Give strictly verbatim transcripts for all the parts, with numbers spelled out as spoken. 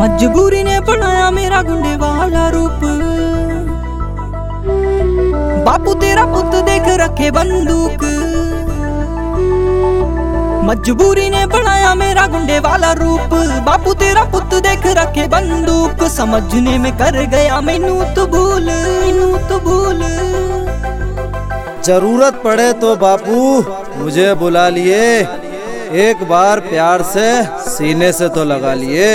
मजबूरी ने बनाया मेरा गुंडे वाला रूप। बापू तेरा पुत देख रखे बंदूक। मजबूरी ने बनाया मेरा गुंडे वाला रूप। बापू तेरा पुत देख रखे बंदूक। समझने में कर गया मैनू तो भूल, मैनू तो भूल। जरूरत पड़े तो बापू मुझे बुला लिए, एक बार प्यार से सीने से तो लगा लिए।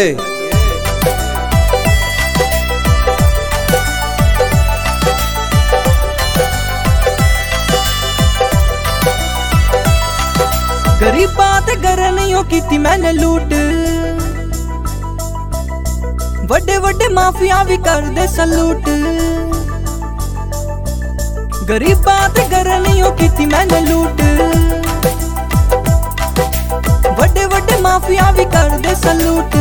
गरीब बात घर नहीं की थी मैंने लूट। बड़े बड़े माफिया भी कर दे सलूट। गरीब बात घर नहीं की थी मैंने लूट। बड़े बड़े माफिया भी कर दे सलूट।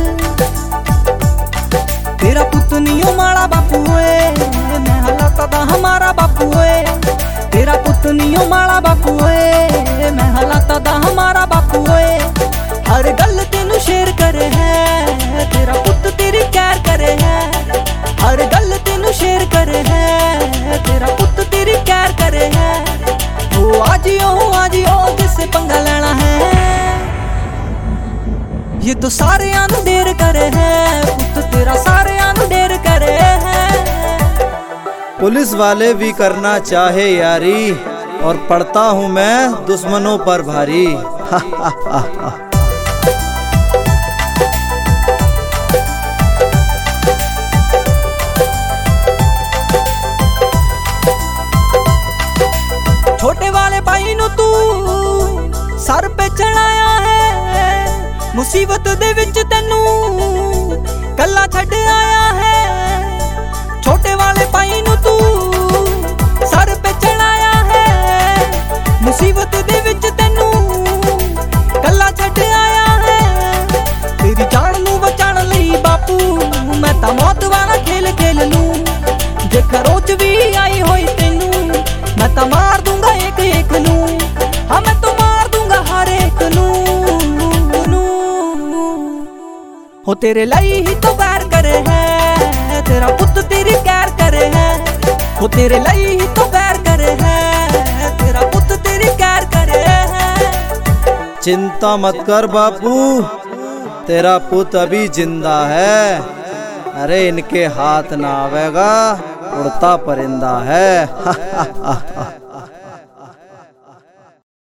तेरा पुत नहीं हो माड़ा बापू है, मैं हालात दा हमारा बापू है। तेरा पुत नहीं हो माड़ा बापू है, मैं हालात दा हमारा बापू है। हर गल तेनू शेयर करे है, तेरा पुत तेरी कैर करे है। हर गल तेनू शेयर करे है, तेरा पुत तेरी कैर करे है। ओ आजियो आजियो जिससे पंगा लेना है, ये तो सारे आनू देर करे है। पुत तेरा सारे आनू देर करे है। पुलिस वाले भी करना चाहे यारी, और पड़ता हूँ मैं दुश्मनों पर भारी। छोटे वाले भाई नु तू सर पे चढ़ाया है, मुसीबत दे विच तेनू कल्ला छड़ आया है। छोटे वाले भाई नु तू सर पे चढ़ाया है, मुसीबत दे विच तेनू कल्ला छड़ आया है। तेरी जान नू बचाण लई बापू मैं तां मौत वाला खेल खेल लूं। जे घरों च भी आई होई तेनू मैं तां मार दूंगा एक एक नू। हाँ मैं तो मार दूंगा हर एक नू। हो तेरे लाई ही तो बैर करे है, तेरा पुत तेरी कैर करे है। हो तेरे लाई ही तो बैर करे है, तेरा पुत तेरी कैर करे है। चिंता मत कर बापू, तेरा पुत अभी जिंदा है। अरे इनके हाथ ना आवेगा, उड़ता परिंदा है।